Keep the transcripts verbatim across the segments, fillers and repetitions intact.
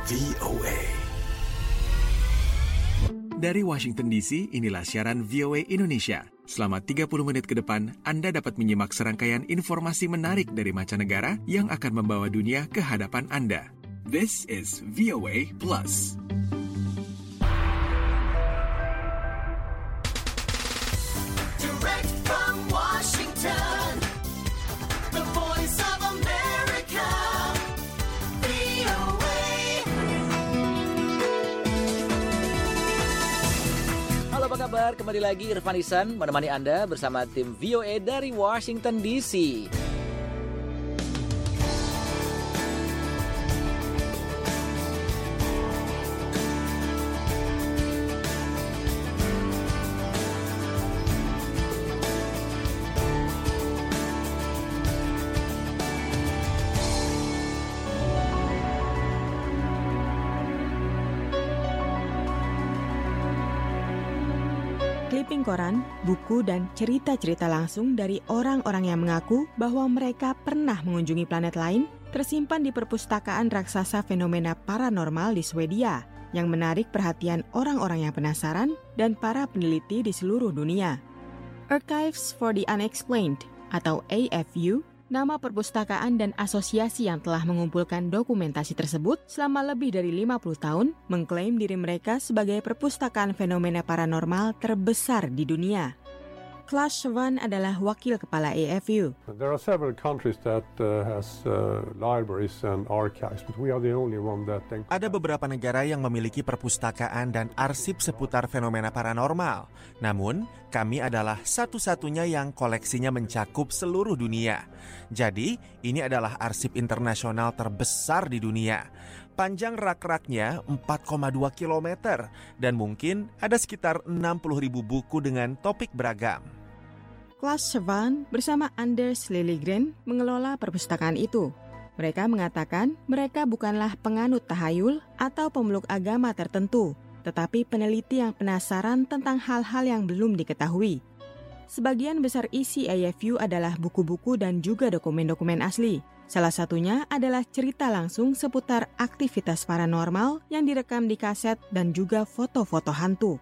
V O A. Dari Washington D C, inilah siaran V O A Indonesia. Selama tiga puluh menit ke depan, Anda dapat menyimak serangkaian informasi menarik dari mancanegara yang akan membawa dunia ke hadapan Anda. This is V O A Plus. Direct from Washington, the voice of America, V O A. Halo, apa kabar? Kembali lagi Irfan Ihsan menemani Anda bersama tim V O A dari Washington D C. Clipping koran, buku, dan cerita-cerita langsung dari orang-orang yang mengaku bahwa mereka pernah mengunjungi planet lain tersimpan di perpustakaan raksasa fenomena paranormal di Swedia yang menarik perhatian orang-orang yang penasaran dan para peneliti di seluruh dunia. Archives for the Unexplained atau A F U, nama perpustakaan dan asosiasi yang telah mengumpulkan dokumentasi tersebut selama lebih dari lima puluh tahun, mengklaim diri mereka sebagai perpustakaan fenomena paranormal terbesar di dunia. Klaus Schwann adalah wakil kepala A F U. There are several countries that uh, has uh, libraries and archives, but we are the only one that think. Ada beberapa negara yang memiliki perpustakaan dan arsip seputar fenomena paranormal. Namun, kami adalah satu-satunya yang koleksinya mencakup seluruh dunia. Jadi, ini adalah arsip internasional terbesar di dunia. Panjang rak-raknya empat koma dua kilometer dan mungkin ada sekitar enam puluh ribu buku dengan topik beragam. Klaus Schwann bersama Anders Liljegren mengelola perpustakaan itu. Mereka mengatakan mereka bukanlah penganut tahayul atau pemeluk agama tertentu, tetapi peneliti yang penasaran tentang hal-hal yang belum diketahui. Sebagian besar isi A F U adalah buku-buku dan juga dokumen-dokumen asli. Salah satunya adalah cerita langsung seputar aktivitas paranormal yang direkam di kaset dan juga foto-foto hantu.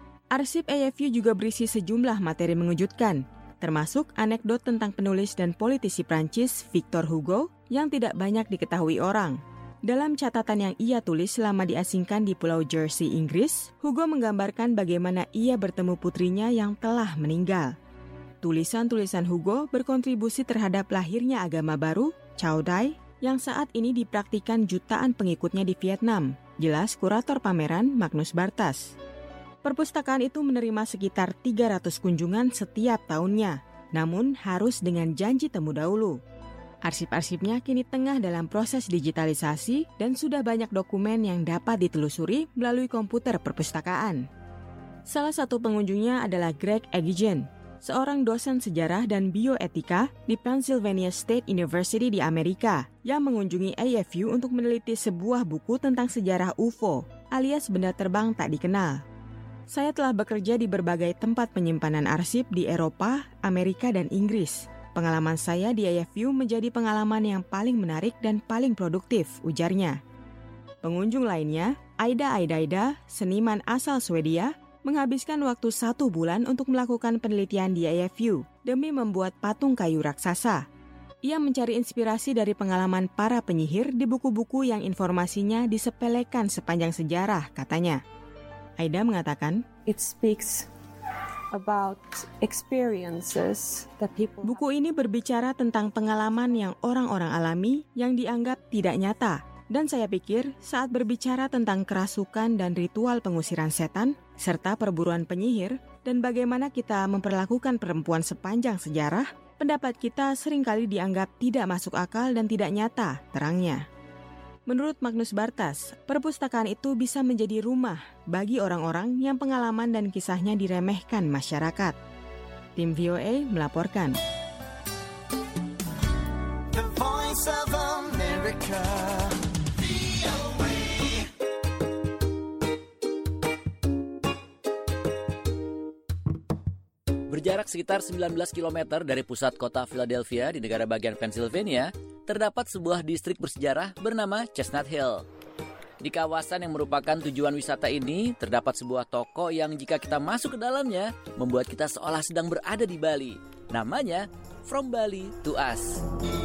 Arsip A F U juga berisi sejumlah materi mengejutkan, termasuk anekdot tentang penulis dan politisi Prancis Victor Hugo yang tidak banyak diketahui orang. Dalam catatan yang ia tulis selama diasingkan di Pulau Jersey, Inggris, Hugo menggambarkan bagaimana ia bertemu putrinya yang telah meninggal. Tulisan-tulisan Hugo berkontribusi terhadap lahirnya agama baru, Cao Dai, yang saat ini dipraktikkan jutaan pengikutnya di Vietnam, jelas kurator pameran Magnus Bartas. Perpustakaan itu menerima sekitar tiga ratus kunjungan setiap tahunnya, namun harus dengan janji temu dahulu. Arsip-arsipnya kini tengah dalam proses digitalisasi dan sudah banyak dokumen yang dapat ditelusuri melalui komputer perpustakaan. Salah satu pengunjungnya adalah Greg Egigen, seorang dosen sejarah dan bioetika di Pennsylvania State University di Amerika yang mengunjungi A F U untuk meneliti sebuah buku tentang sejarah U F O alias benda terbang tak dikenal. Saya telah bekerja di berbagai tempat penyimpanan arsip di Eropa, Amerika, dan Inggris. Pengalaman saya di A F U menjadi pengalaman yang paling menarik dan paling produktif, ujarnya. Pengunjung lainnya, Aida Aidaida, seniman asal Swedia, menghabiskan waktu satu bulan untuk melakukan penelitian di A F U demi membuat patung kayu raksasa. Ia mencari inspirasi dari pengalaman para penyihir di buku-buku yang informasinya disepelekan sepanjang sejarah, katanya. Aida mengatakan, It speaks about experiences that people. Buku ini berbicara tentang pengalaman yang orang-orang alami yang dianggap tidak nyata. Dan saya pikir saat berbicara tentang kerasukan dan ritual pengusiran setan, serta perburuan penyihir, dan bagaimana kita memperlakukan perempuan sepanjang sejarah, pendapat kita seringkali dianggap tidak masuk akal dan tidak nyata, terangnya. Menurut Magnus Bartas, perpustakaan itu bisa menjadi rumah bagi orang-orang yang pengalaman dan kisahnya diremehkan masyarakat. Tim V O A melaporkan. The voice of America. Berjarak sekitar sembilan belas kilometer dari pusat kota Philadelphia di negara bagian Pennsylvania, terdapat sebuah distrik bersejarah bernama Chestnut Hill. Di kawasan yang merupakan tujuan wisata ini, terdapat sebuah toko yang jika kita masuk ke dalamnya, membuat kita seolah sedang berada di Bali. Namanya From Bali to Us.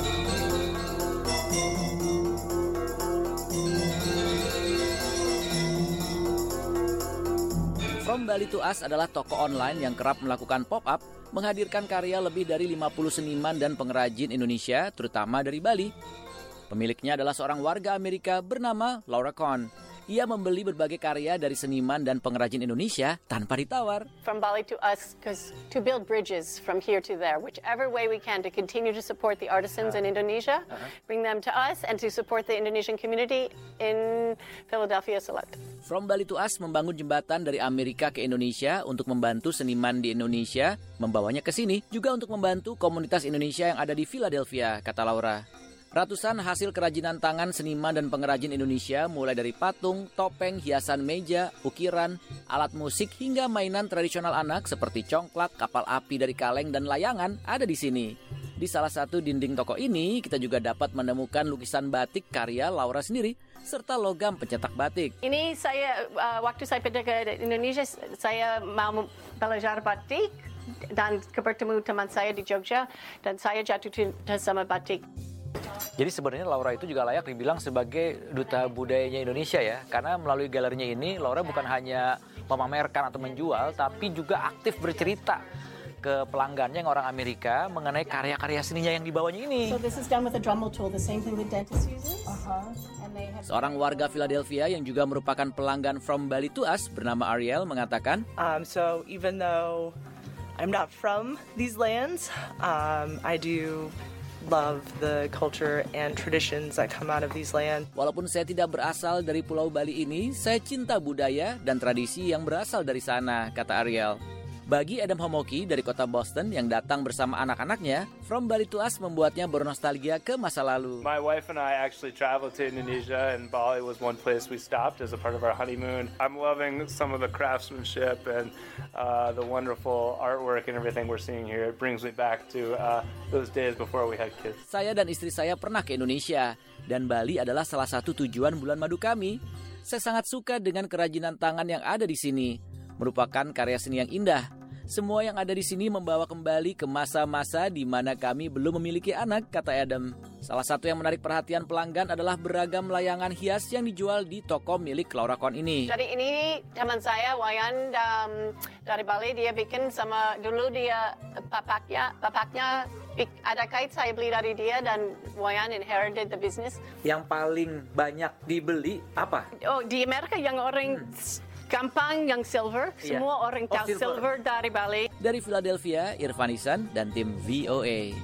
From Bali to Us adalah toko online yang kerap melakukan pop-up, menghadirkan karya lebih dari lima puluh seniman dan pengrajin Indonesia, terutama dari Bali. Pemiliknya adalah seorang warga Amerika bernama Laura Kohn. Ia membeli berbagai karya dari seniman dan pengrajin Indonesia tanpa ditawar. From Bali to Us, because to build bridges from here to there, whichever way we can to continue to support the artisans in Indonesia, uh-huh. bring them to us, and to support the Indonesian community in Philadelphia Select. From Bali to Us membangun jembatan dari Amerika ke Indonesia untuk membantu seniman di Indonesia, membawanya ke sini, juga untuk membantu komunitas Indonesia yang ada di Philadelphia, kata Laura. Ratusan hasil kerajinan tangan seniman dan pengrajin Indonesia mulai dari patung, topeng, hiasan meja, ukiran, alat musik hingga mainan tradisional anak seperti congklak, kapal api dari kaleng dan layangan ada di sini. Di salah satu dinding toko ini kita juga dapat menemukan lukisan batik karya Laura sendiri serta logam pencetak batik. Ini saya uh, waktu saya pergi ke Indonesia saya mau belajar batik dan bertemu teman saya di Jogja dan saya jatuh cinta sama batik. Jadi sebenarnya Laura itu juga layak dibilang sebagai duta budayanya Indonesia ya. Karena melalui galerinya ini Laura bukan hanya memamerkan atau menjual, tapi juga aktif bercerita ke pelanggannya yang orang Amerika mengenai karya-karya seninya yang dibawanya ini. So this is done with a Dremel tool, the same thing the dentist uses. Uh-huh. And they have... Seorang warga Philadelphia yang juga merupakan pelanggan From Bali to Us bernama Ariel mengatakan, um, so even though I'm not from these lands, um, I do love the culture and traditions that come out of these lands. Walaupun saya tidak berasal dari Pulau Bali ini, saya cinta budaya dan tradisi yang berasal dari sana, kata Ariel. Bagi Adam Homoki dari kota Boston yang datang bersama anak-anaknya, From Bali to Us membuatnya bernostalgia ke masa lalu. My wife and I actually traveled to Indonesia and Bali was one place we stopped as a part of our honeymoon. I'm loving some of the craftsmanship and uh, the wonderful artwork and everything we're seeing here. It brings me back to uh, those days before we had kids. Saya dan istri saya pernah ke Indonesia dan Bali adalah salah satu tujuan bulan madu kami. Saya sangat suka dengan kerajinan tangan yang ada di sini. Merupakan karya seni yang indah. Semua yang ada di sini membawa kembali ke masa-masa di mana kami belum memiliki anak, kata Adam. Salah satu yang menarik perhatian pelanggan adalah beragam layangan hias yang dijual di toko milik Laura Kohn ini. Jadi ini teman saya Wayan um, dari Bali, dia bikin sama dulu dia papaknya, papaknya ada kait saya beli dari dia dan Wayan inherited the business. Yang paling banyak dibeli apa? Oh, di Amerika yang orang hmm. gampang yang silver, iya. Semua orang tahu oh, silver. silver dari Bali. Dari Philadelphia, Irfan Isan dan tim V O A.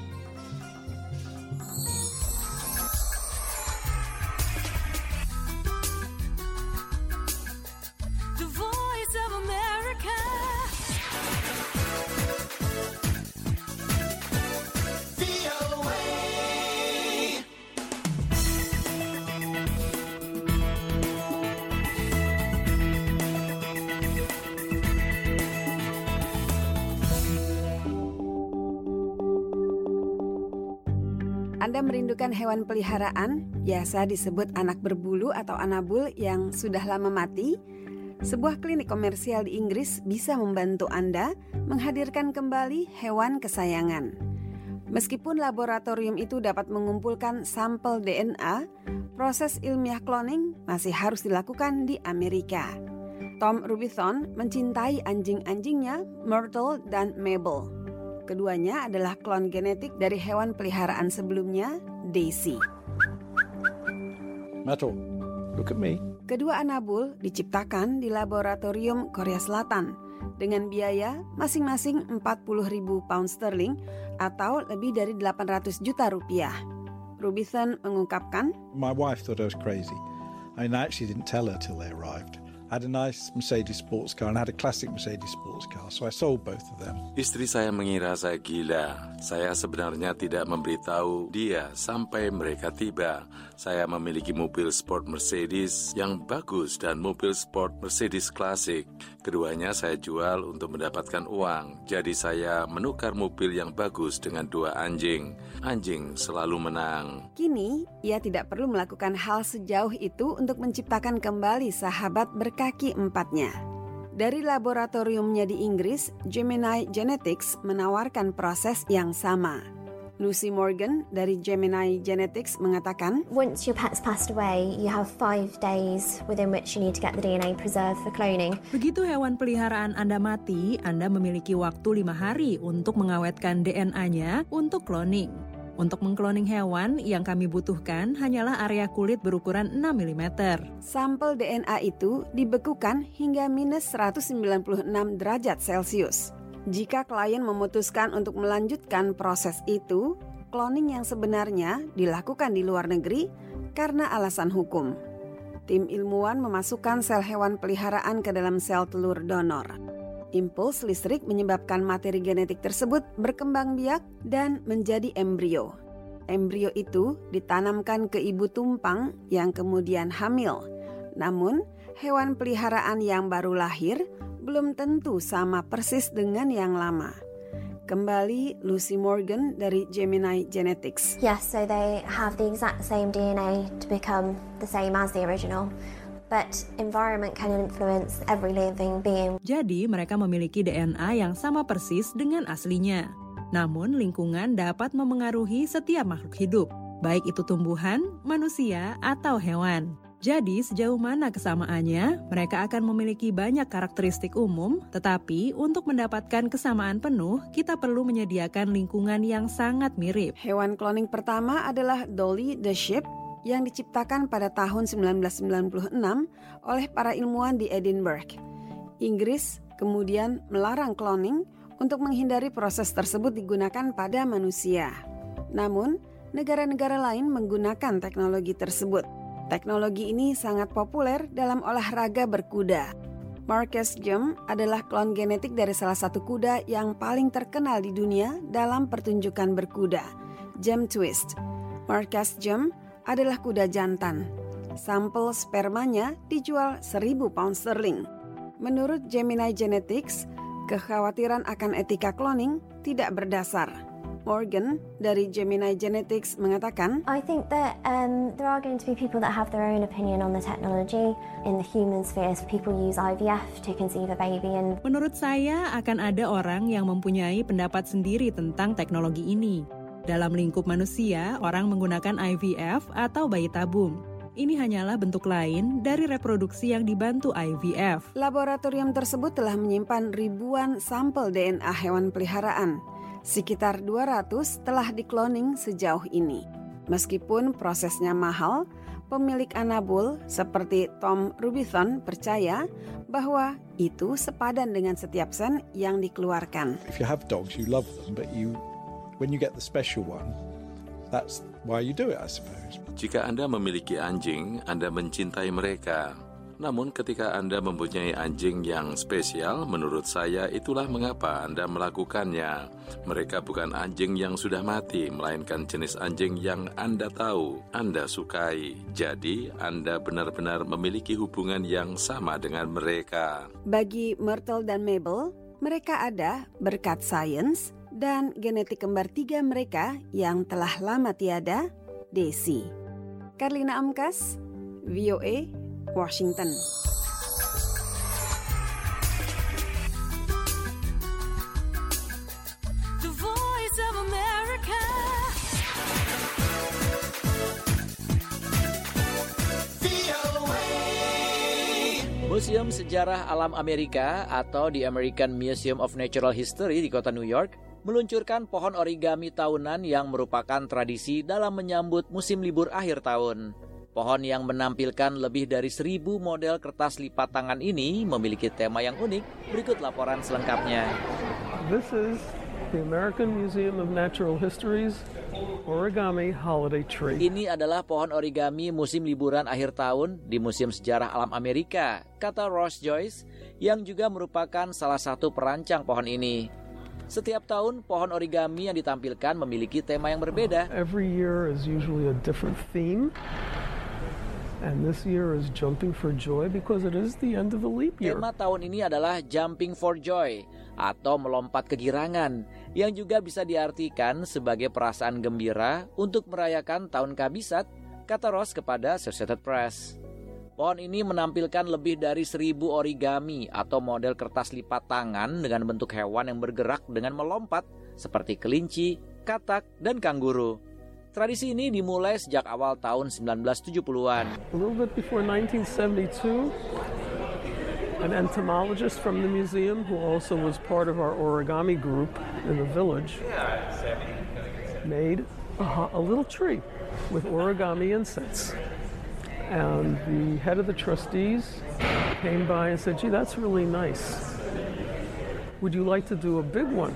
The Voice of America. V O A. Anda merindukan hewan peliharaan, biasa disebut anak berbulu atau anabul yang sudah lama mati? Sebuah klinik komersial di Inggris bisa membantu Anda menghadirkan kembali hewan kesayangan. Meskipun laboratorium itu dapat mengumpulkan sampel D N A, proses ilmiah cloning masih harus dilakukan di Amerika. Tom Rubithon mencintai anjing-anjingnya Myrtle dan Mabel. Keduanya adalah klon genetik dari hewan peliharaan sebelumnya, Daisy. Myrtle, look at me. Kedua anabul diciptakan di laboratorium Korea Selatan dengan biaya masing-masing empat puluh ribu pound sterling atau lebih dari delapan ratus juta rupiah. Rubithon mengungkapkan, My wife thought I was crazy. I mean, I actually didn't tell her till they arrived. I had a nice Mercedes sports car and I had a classic Mercedes sports car, so I sold both of them. Istri saya mengira saya gila. Saya sebenarnya tidak memberitahu dia sampai mereka tiba. Saya memiliki mobil sport Mercedes yang bagus dan mobil sport Mercedes klasik. Keduanya saya jual untuk mendapatkan uang. Jadi saya menukar mobil yang bagus dengan dua anjing. Anjing selalu menang. Kini, ia tidak perlu melakukan hal sejauh itu untuk menciptakan kembali sahabat berkaki empatnya. Dari laboratoriumnya di Inggris, Gemini Genetics menawarkan proses yang sama. Lucy Morgan dari Gemini Genetics mengatakan, Once your pet's passed away, you have five days within which you need to get the D N A preserved for cloning. Begitu hewan peliharaan Anda mati, Anda memiliki waktu lima hari untuk mengawetkan D N A-nya untuk cloning. Untuk mengkloning hewan, yang kami butuhkan hanyalah area kulit berukuran enam milimeter. Sampel D N A itu dibekukan hingga minus seratus sembilan puluh enam derajat Celcius. Jika klien memutuskan untuk melanjutkan proses itu, cloning yang sebenarnya dilakukan di luar negeri karena alasan hukum. Tim ilmuwan memasukkan sel hewan peliharaan ke dalam sel telur donor. Impuls listrik menyebabkan materi genetik tersebut berkembang biak dan menjadi embrio. Embrio itu ditanamkan ke ibu tumpang yang kemudian hamil. Namun, hewan peliharaan yang baru lahir belum tentu sama persis dengan yang lama. Kembali Lucy Morgan dari Gemini Genetics. Yes, so they have the exact same D N A to become the same as the original. But environment can influence every living being. Jadi mereka memiliki D N A yang sama persis dengan aslinya. Namun lingkungan dapat memengaruhi setiap makhluk hidup, baik itu tumbuhan, manusia, atau hewan. Jadi sejauh mana kesamaannya, mereka akan memiliki banyak karakteristik umum, tetapi untuk mendapatkan kesamaan penuh, kita perlu menyediakan lingkungan yang sangat mirip. Hewan cloning pertama adalah Dolly the Sheep, yang diciptakan pada tahun sembilan belas sembilan puluh enam oleh para ilmuwan di Edinburgh. Inggris kemudian melarang cloning untuk menghindari proses tersebut digunakan pada manusia. Namun, negara-negara lain menggunakan teknologi tersebut. Teknologi ini sangat populer dalam olahraga berkuda. Marcus Jump adalah klon genetik dari salah satu kuda yang paling terkenal di dunia dalam pertunjukan berkuda, Jump Twist. Marcus Jump adalah kuda jantan. Sampel spermanya dijual seribu pound sterling. Menurut Gemini Genetics, kekhawatiran akan etika cloning tidak berdasar. Morgan dari Gemini Genetics mengatakan, I think that um, there are going to be people that have their own opinion on the technology. In the human sphere, people use I V F to conceive a baby. And menurut saya akan ada orang yang mempunyai pendapat sendiri tentang teknologi ini. Dalam lingkup manusia, orang menggunakan I V F atau bayi tabung. Ini hanyalah bentuk lain dari reproduksi yang dibantu I V F. Laboratorium tersebut telah menyimpan ribuan sampel D N A hewan peliharaan. Sekitar dua ratus telah dikloning sejauh ini. Meskipun prosesnya mahal, pemilik anabul seperti Tom Rubithon percaya bahwa itu sepadan dengan setiap sen yang dikeluarkan. If you have dogs, you love them, but you when you get the special one, that's why you do it, I suppose. Jika Anda memiliki anjing, Anda mencintai mereka. Namun ketika Anda mempunyai anjing yang spesial, menurut saya itulah mengapa Anda melakukannya. Mereka bukan anjing yang sudah mati, melainkan jenis anjing yang Anda tahu, Anda sukai. Jadi, Anda benar-benar memiliki hubungan yang sama dengan mereka. Bagi Myrtle dan Mabel, mereka ada berkat sains dan genetik kembar tiga mereka yang telah lama tiada, Daisy. Karlina Amkas, V O A, Washington. The Voice of America. Museum Sejarah Alam Amerika atau The American Museum of Natural History di kota New York meluncurkan pohon origami tahunan yang merupakan tradisi dalam menyambut musim libur akhir tahun. Pohon yang menampilkan lebih dari seribu model kertas lipat tangan ini memiliki tema yang unik. Berikut laporan selengkapnya. This is The American Museum of Natural History's Origami Holiday Tree. Ini adalah pohon origami musim liburan akhir tahun di Museum Sejarah Alam Amerika, kata Ross Joyce, yang juga merupakan salah satu perancang pohon ini. Setiap tahun, pohon origami yang ditampilkan memiliki tema yang berbeda. Every year is usually a different theme. And this year is Jumping for Joy because it is the end of the leap year. Tema tahun ini adalah Jumping for Joy atau melompat kegirangan, yang juga bisa diartikan sebagai perasaan gembira untuk merayakan tahun kabisat, kata Ross kepada Associated Press. Pohon ini menampilkan lebih dari seribu origami atau model kertas lipat tangan dengan bentuk hewan yang bergerak dengan melompat seperti kelinci, katak, dan kanguru. Tradisi ini dimulai sejak awal tahun sembilan belas tujuh puluhan. A little bit before nineteen seventy-two, an entomologist from the museum who also was part of our origami group in the village made a, a little tree with origami insets. And the head of the trustees came by and said, gee, that's really nice. Would you like to do a big one?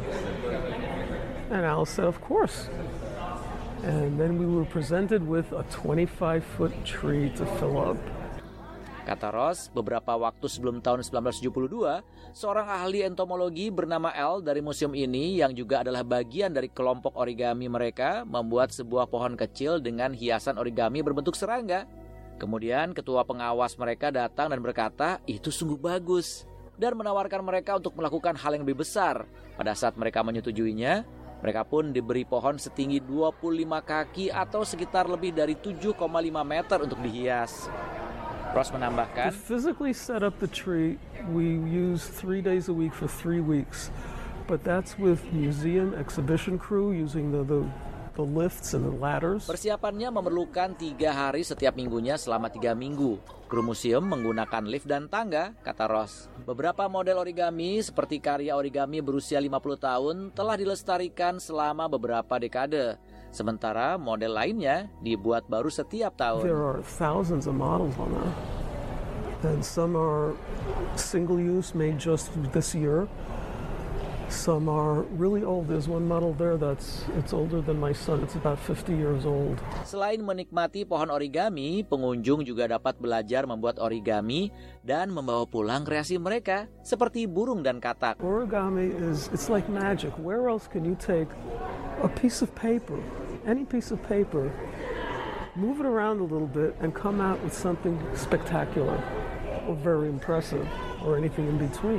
And Al said, of course. And then we were presented with a twenty-five foot tree to fill up. Kata Ross, beberapa waktu sebelum tahun sembilan belas tujuh puluh dua, seorang ahli entomologi bernama Al dari museum ini yang juga adalah bagian dari kelompok origami mereka membuat sebuah pohon kecil dengan hiasan origami berbentuk serangga. Kemudian ketua pengawas mereka datang dan berkata, itu sungguh bagus, dan menawarkan mereka untuk melakukan hal yang lebih besar. Pada saat mereka menyetujuinya, mereka pun diberi pohon setinggi dua puluh lima kaki atau sekitar lebih dari tujuh koma lima meter untuk dihias. Ross menambahkan, to physically set up the tree, we use three days a week for three weeks. But that's with museum exhibition crew using the, the, the lifts and the ladders. Persiapannya memerlukan tiga hari setiap minggunya selama tiga minggu. Kru museum menggunakan lift dan tangga, kata Ross. Beberapa model origami seperti karya origami berusia lima puluh tahun telah dilestarikan selama beberapa dekade. Sementara model lainnya dibuat baru setiap tahun. There are thousands of models on that. And some are single use, made just this year. Some are really old. There's one model there that's it's older than my son. It's about fifty years old. Selain menikmati pohon origami, pengunjung juga dapat belajar membuat origami dan membawa pulang kreasi mereka seperti burung dan katak. Origami is it's like magic. Where else can you take a piece of paper, any piece of paper, move it around a little bit and come out with something spectacular or very impressive or anything in between?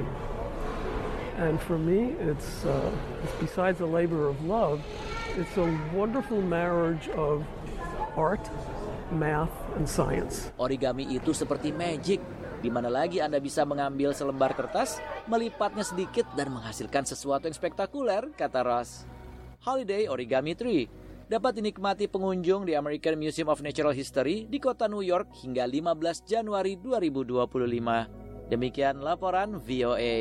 And for me, it's, uh, it's besides a labor of love, it's a wonderful marriage of art, math, and science. Origami itu seperti magic, di mana lagi Anda bisa mengambil selembar kertas, melipatnya sedikit dan menghasilkan sesuatu yang spektakuler, kata Ross. Holiday Origami Tree dapat dinikmati pengunjung di American Museum of Natural History di kota New York hingga lima belas Januari dua ribu dua puluh lima. Demikian laporan V O A.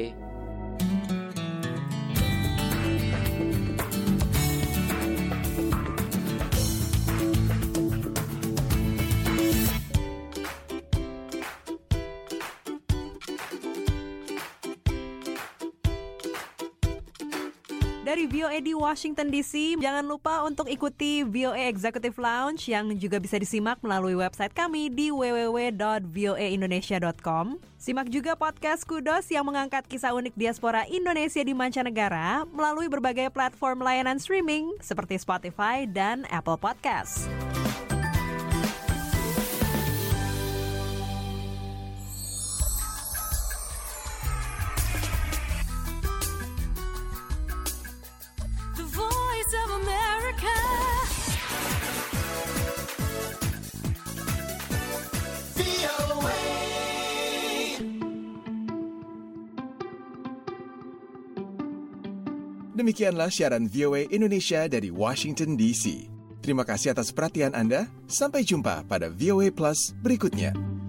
Dari V O A di Washington D C, jangan lupa untuk ikuti V O A Executive Lounge yang juga bisa disimak melalui website kami di w w w dot v o a indonesia dot com. Simak juga podcast Kudos yang mengangkat kisah unik diaspora Indonesia di mancanegara melalui berbagai platform layanan streaming seperti Spotify dan Apple Podcasts. Demikianlah siaran V O A Indonesia dari Washington D C. Terima kasih atas perhatian Anda. Sampai jumpa pada V O A Plus berikutnya.